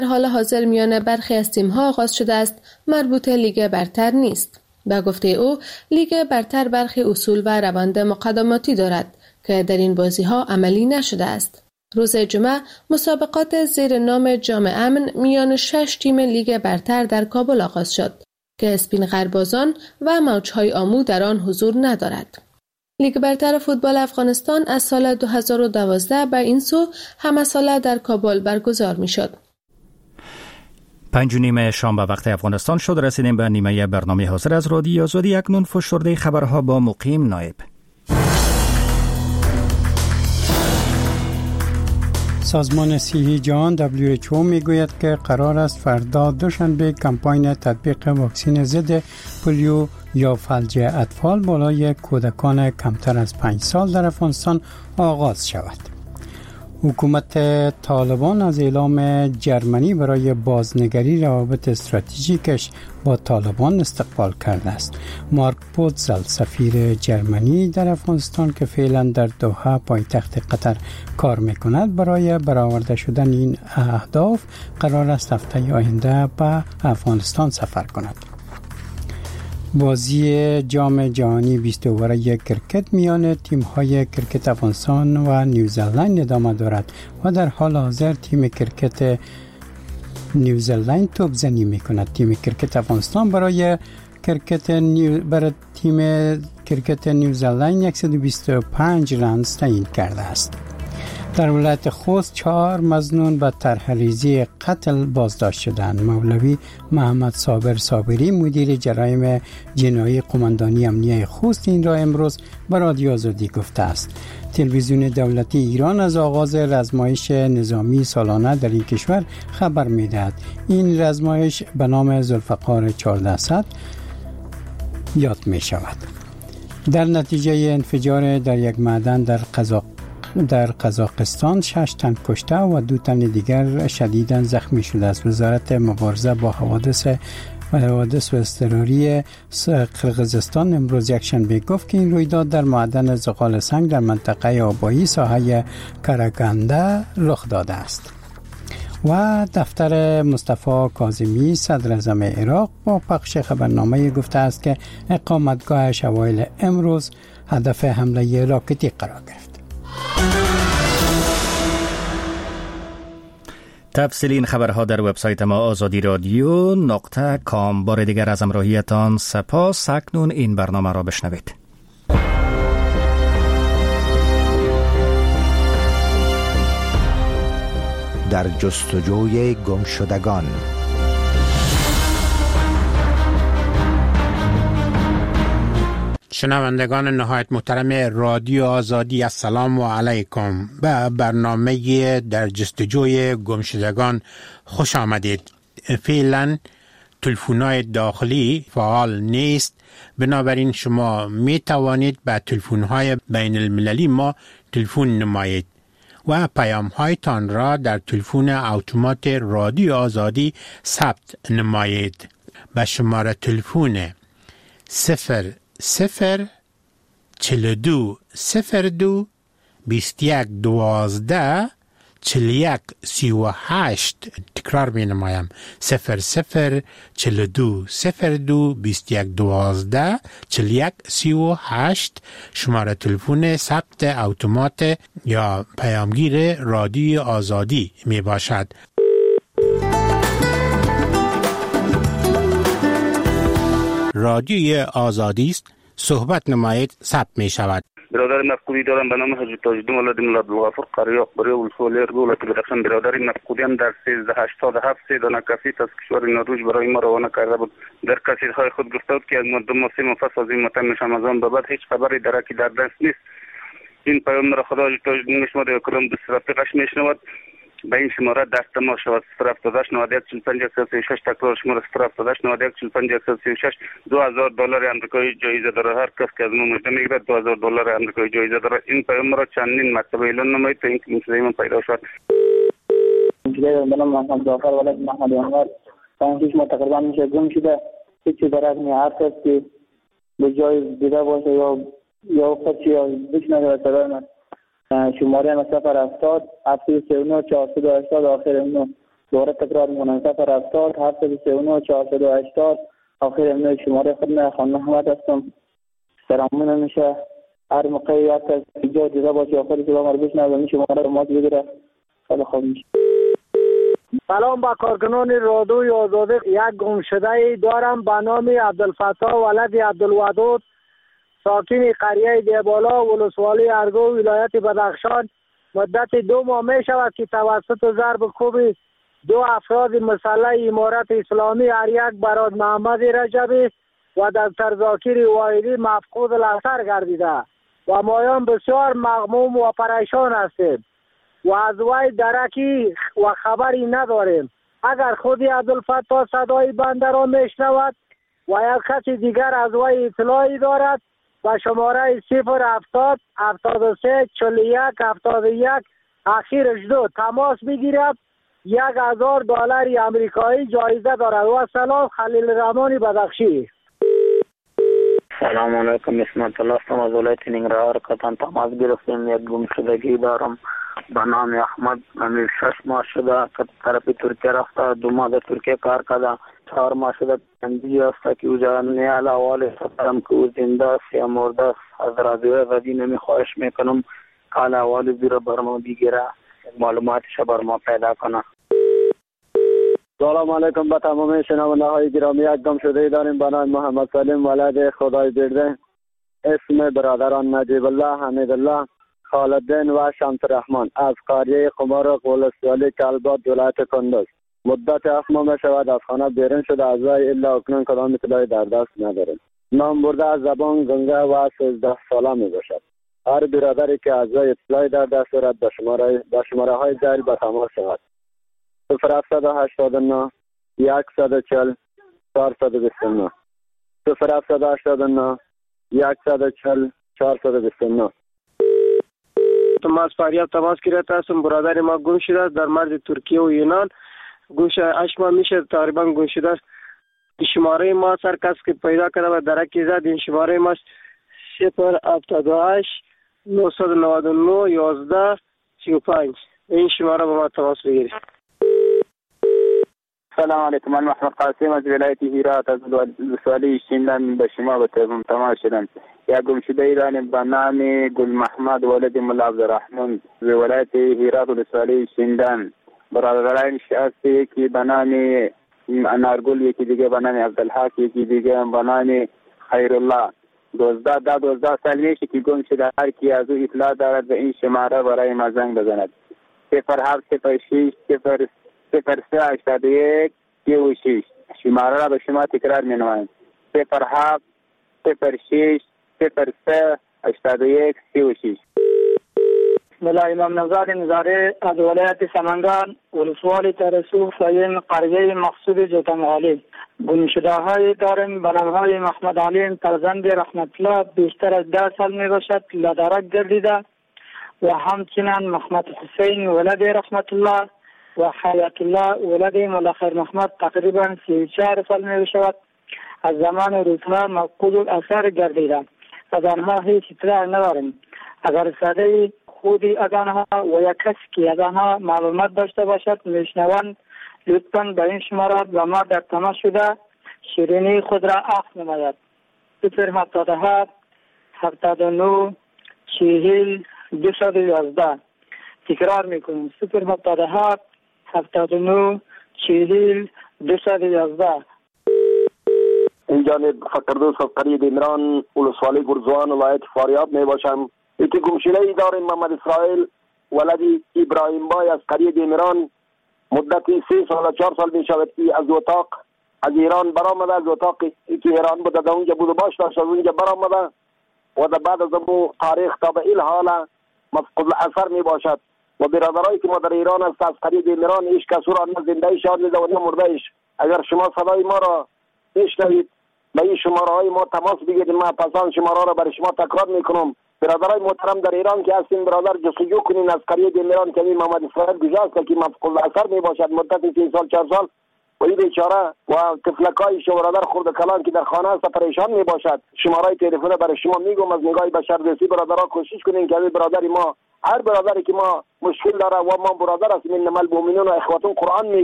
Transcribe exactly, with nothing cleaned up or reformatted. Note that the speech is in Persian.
در حال حاضر میان برخی از تیم‌ها آغاز شده است مربوط لیگ برتر نیست. به گفته او لیگ برتر برخی اصول و روند مقدماتی دارد که در این بازی‌ها عملی نشده است. روز جمعه مسابقات زیر نام جام امن میان شش تیم لیگ برتر در کابل آغاز شد که اسپین غربازان و موجهای آمو در آن حضور ندارد. لیگ برتر فوتبال افغانستان از سال دو هزار و دوازده به این سو همه ساله در کابل برگزار می شد. پنج و نیم شام به وقت افغانستان شد. رسیدیم به نیمه برنامه حاضر از رادیو آزادی. اکنون فشرده خبرها با مقیم نایب. سازمان صحی جهان دبلیو اچ او میگوید که قرار است فردا دوشنبه کمپاین تطبیق واکسن ضد پولیو یا فلج اطفال بالای کودکان کمتر از پنج سال در افغانستان آغاز شود. حکومت طالبان از اعلام جرمنی برای بازنگری روابط استراتژیکش با طالبان استقبال کرده است. مارک پوتزل سفیر جرمنی در افغانستان که فعلا در دوحه پایتخت قطر کار میکند برای برآورده شدن این اهداف قرار است هفته آینده به افغانستان سفر کند. بازی جام جهانی بیست اوور کرکت میان تیم‌های کرکت افغانستان و نیوزلند ادامه دارد و در حال حاضر تیم کرکت نیوزلند توپ زنی می‌کند. تیم کرکت افغانستان برای کرکت نیو... برای تیم کرکت نیوزلند صد و بیست و پنج رنز تعیین کرده است. در ولایت خوست چهار مظنون به طرح‌ریزی قتل بازداشت شدند. مولوی محمد صابر صابری مدیر جرایم جنایی قماندانی امنیه خوست این را امروز به رادیو آزادی گفته است. تلویزیون دولتی ایران از آغاز رزمایش نظامی سالانه در این کشور خبر می‌دهد. این رزمایش به نام ذوالفقار چهارصد یاد می‌شود. در نتیجه انفجار در یک معدن در قزاق در قزاقستان شش تن کشته و دو تن دیگر شدیداً زخمی شده است. وزارت مبارزه با حوادث و حوادث و اضطراری قرقیزستان امروز یکشنبه گفت که این رویداد در معدن زغال سنگ در منطقه آبایی ساحه کاراگانده رخ داده است. و دفتر مصطفی کاظمی صدر اعظم عراق با پخش خبرنامه گفته است که اقامتگاهش اوایل امروز هدف حمله راکتی قرار گرفت. تفصیل این خبرها در وبسایت ما آزادی رادیو نقطه کام. بار دیگر از همراهیتان سپاس. اکنون این برنامه را بشنوید. در جستجوی گمشدگان. شنوندگان نهایت محترم رادیو آزادی، السلام و علیکم. به برنامه در جستجوی گمشدگان خوش آمدید. فعلا تلفن‌های داخلی فعال نیست، بنابراین شما می توانید به تلفن‌های بین المللی ما تلفن نمایید و پیام‌هایتان را در تلفن اتومات رادیو آزادی ثبت نمایید. به شماره تلفن صفر صفر چل دو صفر دو بیست یک دوازده چل یک سی و هشت. تکرار می نمایم صفر صفر چل دو صفر دو بیست یک دوازده چل یک سی و هشت. شماره تلفن ثبت اتومات یا پیامگیر رادیو آزادی می باشد. رادیوی آزادی است، صحبت نمایید، ثبت می شود. برادر مفقودی دارم به نام حضرت تاجالدین ولد مولا عبدالغفور قاری اخباری ولسوالی ولایت بدخشان. برادر مفقودی هم در سیزده هشتاد و هفت سه دانه کاسیت از کشور نروژ برای ما روانه کرده بود. در کاسیت‌های خود گفته بود که از مدت سه ماه پس از این متن شمضان به بعد هیچ خبری درکی در دست نیست. این پیام را خدا حضرت تاجالدین میشنواد و کلام دوست رفیقش میشنواد. به این شماره در تماس شود صفر هفتاد و هشت نود و یک چهل و پنج صفر و شش. تکرار شماره صفر هفتاد و هشت نود و یک چهل و پنج صفر و شش. دو هزار دلار آمریکایی جایزه داره. هر کس که از ما مجده میگیرد دو هزار دلار آمریکایی جایزه داره. این پیام را چندین مرتبه اعلان نمایید تا اینکه این صدای من پیدا شد. به نام محمد جعفر ولد محمد انور. پنج ما تقریبا میشه گم شده. هیچ چیز در از هر کس که به جای دیده باشه یا یا کسی یا بشنوه صدای من. شماره صفر هفتاد هفتاد و نه چهارصد و هشتاد آخر اونو دوباره تکرار میکنم صفر هفتاد هفتصد و سی و نه چهارصد و هشتاد. آخر امنوی شماره خود نه خانم محمد هستم. سلامون میشه هر موقع یک از اینجا دیده باشه آخر صدا ما رو بشنوه و شماره رو مات بگیره. خیلی خوب میشه. سلام با کارکنان رادیوی آزادی. یک گمشده دارم به نام عبدالفتاح ولد عبدالودود، ساکن قریه دیبالا ولسوالی ارگو ولایت بدخشان. مدت دو ماه می شود که توسط ضرب کوب دو افراد مسلح امارت اسلامی هر یک براد محمد رجبی و دکتر زاکر واحدی مفقود الاثر گردیده و مایان بسیار مغموم و پریشان هستیم و از وی درکی و خبری نداریم. اگر خودی عبدالفتاح صدای بنده را میشنود و یک کسی دیگر از وی اطلاعی دارد و شماره صفر هفتاد هفتاد و سه چهل و یک هفتاد و یک اخیرش دو تماس بگیرد. یک هزار دلار امریکایی جایزه دارد. و سلام، خلیل رحمانی بدخشی. سلام علیکم، اسمت الله هستم از ولایت ننگرهار. قطعا تماس گرفتیم. یک گمشدگی دارم به نام احمد. امیر شش ماه شده که طرف ترکیه رفته، دو ماه در ترکیه کار کرده، چهار ماه شده تنبیه است که اوجا نیال احوال سفرم که او زنده است یا مرده است. از رادیو ودی نمی خواهش میکنم حال احوال زیرا بر ما بگیره، معلوماتش بر ما پیدا کنه. سلام علیکم به تمام شنونده های گرامی. یک گمشده داریم به نام محمد سلیم ولد خدای برده. اسم برادران نجیب الله، حمید الله، خالدین و شمس رحمان از قریه قمار ولسوالی کلبات ولایت کندز. مدت هفت ماه می شود از خانه بیرون شده، از وی الا اکنون کدام اطلاعی در دست نداریم. نام برده از زبان گنگه و سیزده ساله می باشد. هر برادری که از وی اطلاعی در دست دارد به شماره به شماره های زیر به تماس شود. صفر هفتصد و هشتاد و نه صد و چهل چهارصد و بیست و نه صفر هفتصد و هشتاد و نه صد و چهل چهارصد و بیست و نه. تو از فریاب تماس گرفته هستم. برادر ما گم شده است در مرز ترکیه و یونان. گم شده هشت ماه میشه تقریبا گم شده است. شماره ما سر کس که پیدا کرده و درکی زد. این شماره ما صفر هفتاد و هشت نهصد و نود و نه یازده سی و پنج. این شماره با ما تماس بگیرید. سلام علیکم، من محمد قاسم از ولایت هرات از ولسوالی شیندان به شما به تماس شدم. یک گمشده داریم به نام گل محمد ولد ملا عبدالرحمن از ولایت هرات ولسوالی شیندان. برادران شخصی که به نام انارگل، یکی دیگه به نام عبدالحق، یکی دیگه به نام خیرالله. دوزده دا دوزده سال میشه که گم شده. هر کی از او اطلاع دارد به این شماره برای ما زنگ بزند. صفر هفت صفر شش صفر صفر سه هشتاد و یک سی و شش. شماره را به شما تکرار می نمایم. صفر هفت صفر شش صفر سه هشتاد و یک سی و شش. بسم الله. امام نوزاد نظاره از ولایت سمنگان ولسوالی ترسوخ سایم قریه مقصود جوتمغالی. گمشده های داریم به نام های محمد علیم فرزند رحمت الله، بیشتر از ده سال می باشد لدرک گردیده، و همچنین محمد حسین ولد رحمت الله و حیات الله ولد مولا خیر محمد تقریبا سی و چهار سال می شود. از زمان روزها مفقود الاثر گردیده. از آنها هیچ اطلاع نداریم. اگر صدای خودی از آنها و یک کسی که از آنها معلومات داشته باشد میشنوند، لطفاً به این شماره با ما در تماس شده شیرینی خود را عفو نماید. صفر هفتاد و هفت هفتاد و نه چهل دویست و یازده. تکرار میکنیم. صفر هفتاد و هفت هفتاد و نه چهل دویست و یازده. این جانب فقردوس از قریه دیمران ولسوالی گرزوان ولایت فاریاب می باشم. یکی گمشده ای داریم محمد اسرائیل ولدی ابراهیم بای از قریه دیمران. مدت سه سال و چهار سال می شود که از اتاق از ایران برآمده. از اتاقی که ایران بوده در اونجا بود و باش داشت از اونجا برآمده و در بعد از امو تاریخ تا به این حال مفقود الاثر می باشد. و برادرایی که ما در ایران است از قریه دیمران ایش کسو را نه زنده ایش آن و نه مرده ایش. اگر شما صدای ما را بشنوید به این شماره های ما تماس بگیرید. ما پسان شماره را برای شما تکرار میکنم. برادرای محترم در ایران که هستین برادر جستجو کنین از قریه دیمران که این محمد اسرائیل گذاشت که مفقود الاثر می باشد مدت سه سال چهار سال و این بیچاره و طفلکای شما برادر خرد کلان که در خانه است پریشان می باشد. شماره تلفن برای شما میگم. از نگاه بشردوستی برادرها کوشش کنین که برادر ما هر برادری که ما مشکل داره و ما برادر هستیم انما المؤمنون اخوة قرآن می